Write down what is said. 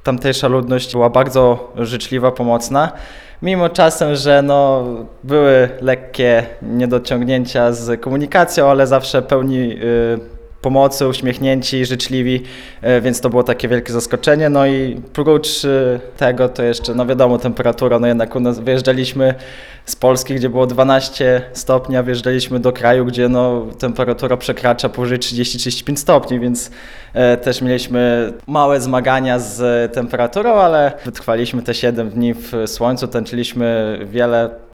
tamtejsza ludność była bardzo życzliwa, pomocna. Mimo czasem, że były lekkie niedociągnięcia z komunikacją, ale zawsze pełni pomocy, uśmiechnięci, życzliwi, więc to było takie wielkie zaskoczenie. No i prócz tego to jeszcze, wiadomo, temperatura, jednak u nas wyjeżdżaliśmy z Polski, gdzie było 12 stopni, a wjeżdżaliśmy do kraju, gdzie temperatura przekracza powyżej 30-35 stopni, więc też mieliśmy małe zmagania z temperaturą, ale wytrwaliśmy te 7 dni w słońcu, tańczyliśmy wiele